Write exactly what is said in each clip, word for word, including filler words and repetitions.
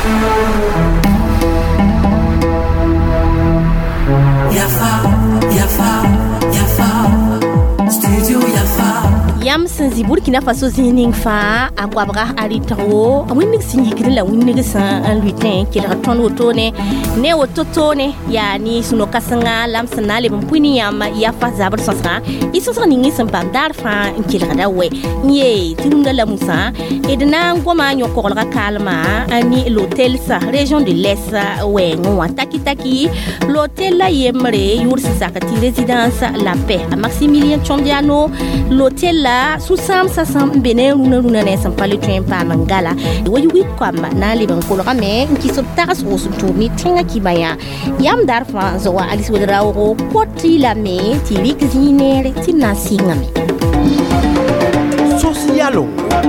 Yam senzi Burkina Faso zining fa agwabra aritro winnig sinjikri la winnig san an lutin ki la ton otone ne ototone ya ni suno kasanga lam sanale mpuni yam ya fa zabar sosra isosa ningi sambam dar fa ki la da we nye tinga la musa edna ngoma nyoko la kalma ani l'hôtel sa région de l'Est we ngwa taki taki l'hôtel la yemre yursi sakati résidence la paix à Maximilien Chombiano l'hôtel la sous sam sa sam bene runa runa ne sam pale train pa mangala wayu wi kwamba na liban ko la me ki so taras o so tourni tinga ki baya yam dar fa zo wa alice wadra o poti la me ti wi kzinere ti na singa me socialo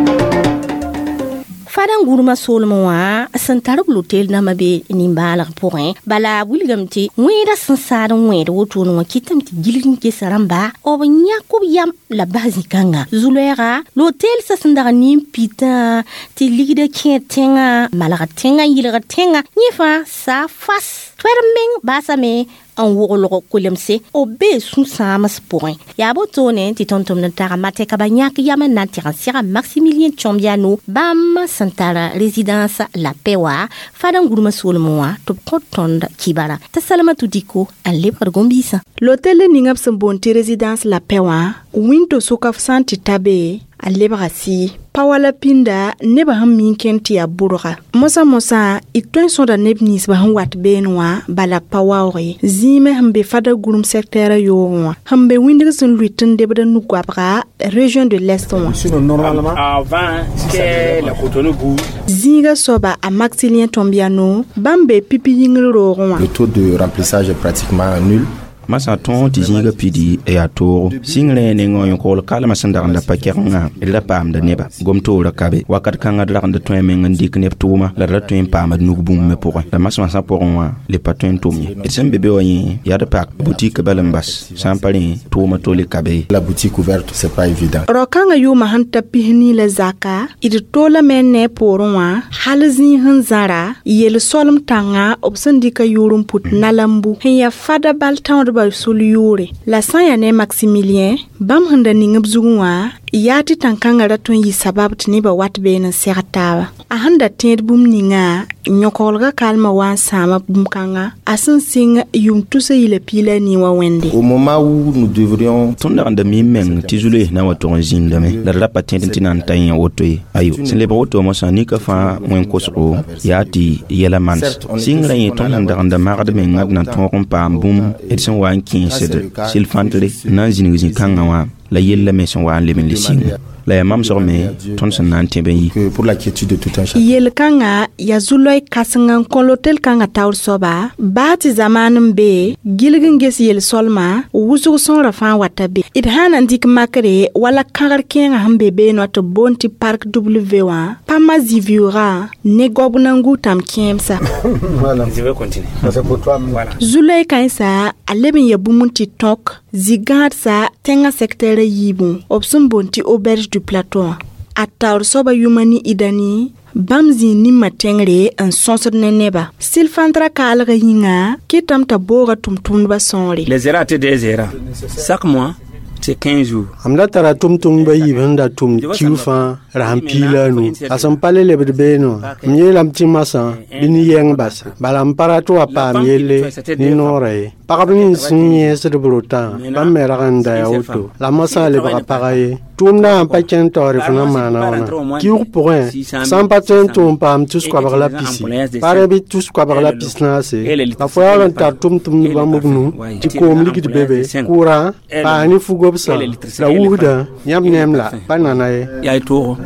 Fadan guruma solmo wa santar l'hôtel na mabe nimbala point bala wilgamti mwira sansara mwira wotu no kitamti gilin ke saramba o banya ko yam la base kanga zulera l'hôtel sa sandara nim pita ti ligide kentenga malaga tenga yilga tenga nyefa sa fas fermeng basame en wolo kolemse o be sun samas point ya botone ti tontom na tara mate kabanyak yama na tiransira Maximilien Chombiano bam santara résidence la pewa fadan guruma solmoa to kotonda kibara ta salamatu diko an lebar gombisa l'hôtel ningap sambonti résidence la pewa winto sokaf santi tabe a lebrasi pawala pinda neba ham minkenti ya burga mosa mosa itwen sonda nebnis ba han wat benwa bala pawawre zime hambe fada gurum secteur yo hambe windirsun luitin debda nugwabra région de l'Est wa sinon normalement avant que la Cotonou bouge zinga soba a Maximilien Chombiano bambe pipi yingro wa le taux de remplissage est pratiquement nul. Masa ton ti zinga pidi e atoro single ne ngoy ko kala masandar la pakeranga la pam da neba gomto la kabe wakat kanga da da to men ndik ne tuma la da to pam da nugbum me pour la masma sa pour moi les patins tomi et sem bébé oyin ya da pak boutique balambas sans parler tuma to le kabe La boutique ouverte c'est pas évident. rokanga yu mahanta pihni la zaka id tola men ne porwa halzi hanzara yel solum tanga obsandika yurum put nalambu ya fada baltan ba suliyure la sanya ne Maximilien bam handa ningab zuwa yati tankanga raton yi sabab tini ba wat be na sertawa a handa ted bum ninga nyokolga kalma wan sama bum kanga asan singa yum tusa yile pila ni wa wende Au moment où nous devrions ton da da mi men tizule na wato zinga me la la patin tinan tan woto ayo sin le woto mo sani ka fa mwen koso yati yela mans singa yi ton da da magad men ngad na ton pa bum edson wan kin sed silfantle nan zinga kanga wa la yella me son wa le men le singa la mam so me ton san nan teben yi que pour la quiétude de tout un chacun. yel kanga ya zuloy kasangan kolotel kanga taur soba bati zamanin be gilgin ges yel solma wusu son rafan watabe it hanan dik makare wala kangar kenga hambe be no to bonti park w wa pama ziviura ne gobnangu tam kemsa Voilà. je vais continuer C'est pour toi. voilà zuloy kansa aleben ya bumunti tok zigat sa tenga secteur yibu opsun bonti auberge du plateau a taur soba yumani idani bamzi ni matengre en sonsor neneba silfantra kalga yinga kitam ta boga tumtum ba sonri les erreurs étaient des erreurs chaque mois c'est quinze jours amda tara tum tum ba yiben da tum kiufa rampila nu asam pale le bedbeno myelam timasa bini yeng bas balam parato apa myele ni nore pakabni sinye se de brota ba meranda ya auto la masa le ba pagaye tumna pa chen tore funa mana ona kiu point sans patin tum pam tous quoi par la piscine pare bi tous quoi par la piscine c'est la fois on ta tum tum ba mugnu ti ko mliki de bébé courant pa ni fugo la wuda yam nemla banana ye ya to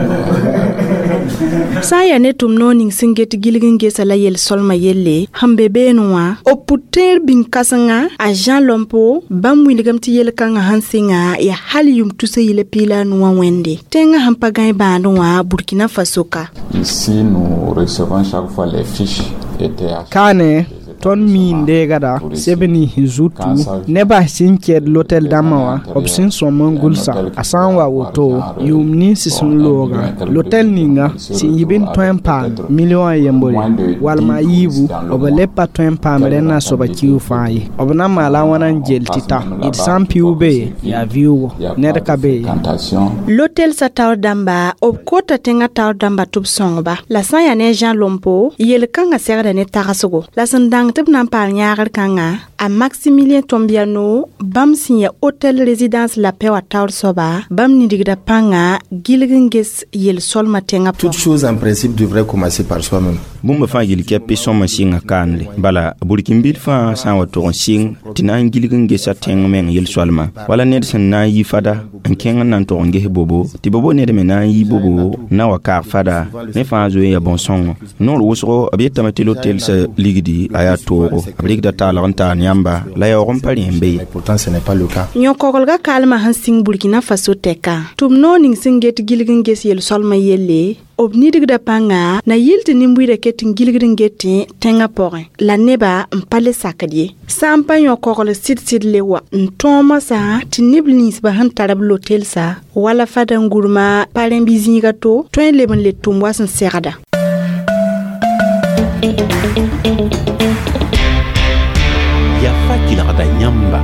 saya ne tum noning singet gilgin gesa la yel solma yelle hambe benwa o puter bin kasanga a Jean Lompo bam wilgam ti yel kanga hansinga ya halium tuse yele pila nuwa wende tenga hampagai bandwa Burkina Faso ka ici nous recevons chaque fois les fiches E T H Kane ton mi ndegada sebeni zutu neba sinked l'hôtel damawa opsin son mangulsa asanwa woto yumni sisun loga l'hôtel ninga si yibin toin pa million yembori walma yibu obalepa toin pa merena soba kiu fai obna mala wana jeltita it sampi ube ya viu neda kabe l'hôtel sa taw damba ob kota tenga taw damba tub songba la san ya ne Jean Lompo yel kanga serda ne tagasugo la san dang tib nan pal nyaar kanga a Maximilien Tombiano bam sinya hôtel résidence la paix wa taw soba bam ni digda panga gilginges yel sol matenga toute chose en principe devrait commencer par soi-même. Bumba fa yel kepe son masinga kanle bala burkimbil fa san wa to sing tinan gilginges ateng men yel solma wala ned san na yi fada en kenga nan to nge bobo ti bobo ned men na yi bobo na wa kar fada ne fa zo ya bon son non wosro abiyeta matelo tel sa ligidi aya toro abigda talanta nyamba la ya rompali mbe pourtant ce n'est pas le cas. Nyon kokolga kalma han sing Burkina Faso teka tum no ning singet gilginges yel solma yelle obnidig da panga na yilti nimbuida ketin gilgidin geti tenga pore la neba mpale sakadie sampa nyo kokol sit sit lewa ntoma sa tiniblis ba han tarab l'hôtel sa wala fada ngurma palen bizinga to twen leben le tumwa san serada ya fakila da nyamba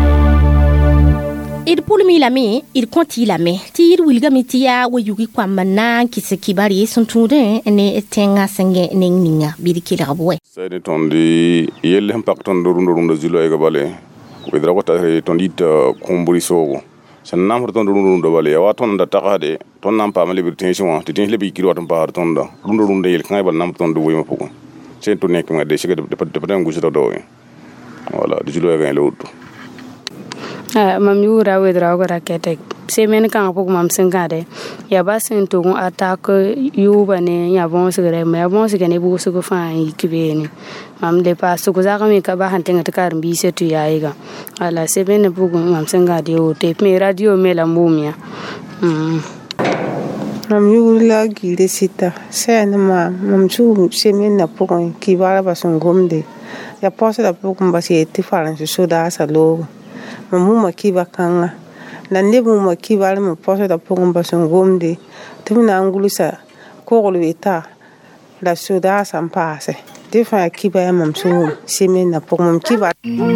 ir pulmi lame ir konti lame tir wilga mitia we yugi kwamana kisekibari suntude ne tenga senge ninga biriki rabwe sede tondi yelle impacton do rundo rundo zilo e gabale we dra wata tondi ta kumburi sogo san nam ton rundo rundo bale ya waton da takade ton nam pa mali birtension ti tin lebi kiro ton pa ton da rundo rundo yel kan bal nam ton do we mapuko sen to nek ma de siga de de padan gusto do wala di zilo e gan lewtu mam yura wedra gora kete semen kan pok mam singade ya basin to attack yuba ne ya bon sigare ma bon sigane bu sugo fa ikibeni mam le pas sugo zaka mi ka ba hantenga takar bi setu yaiga ala semen bu mam singade o te me radio me la mumia mm mam yura gire sita sen ma mam su semen na pok ki bala basungomde ya posa da pok mbasi ti faran su da sa logo mamuma kiba kanga la nebu ma kiba le mo poso da pokon bason gomde tumina angulusa ko golweta la soda sampase defa kiba ya mamso semen na pokon kiba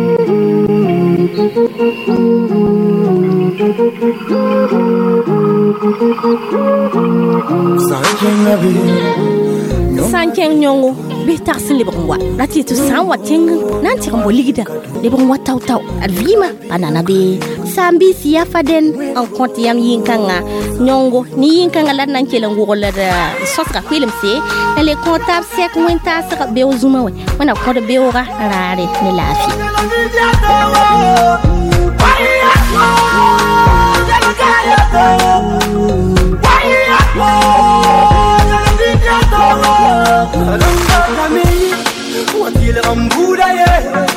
Sankeng nyongo betar sin lebongwa rati tu sanwa teng nanti kambo ligida lebongwa tau tau advima banana be sambi siya faden en konti yam yinkanga nyongo ni yinkanga la nan kelen gola da soska kwilemse le kontab sek winta saka be uzuma we wana ko de be ora rare ne lafi Wakil Rambuda ye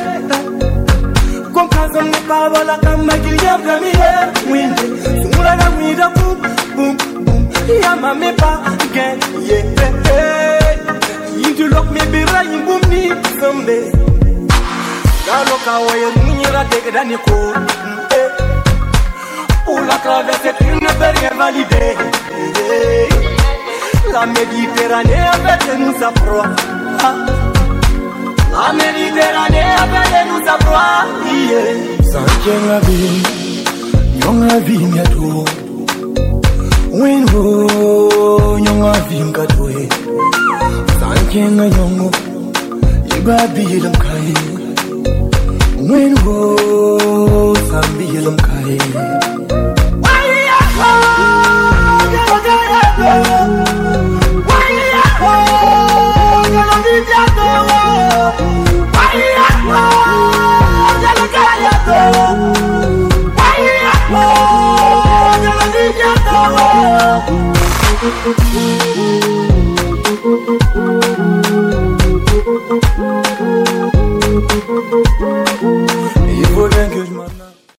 Kon kazam ne kabala kama gilya bramiye Winde Sumula na mwida boom boom boom Ya mame pa gen ye Yintu lok me bira yimbum ni sombe Galo kawa ye mnyira teke dani ko Pour la traversée tu ne peux rien valider La Méditerranée avec nous à proie La Méditerranée avec nous à proie Sanken la vie, nyong la vie miato Wengo, nyong la vie mkatoe Sanken la nyongo, iba bilam kai Wengo, sambi bilam kai Why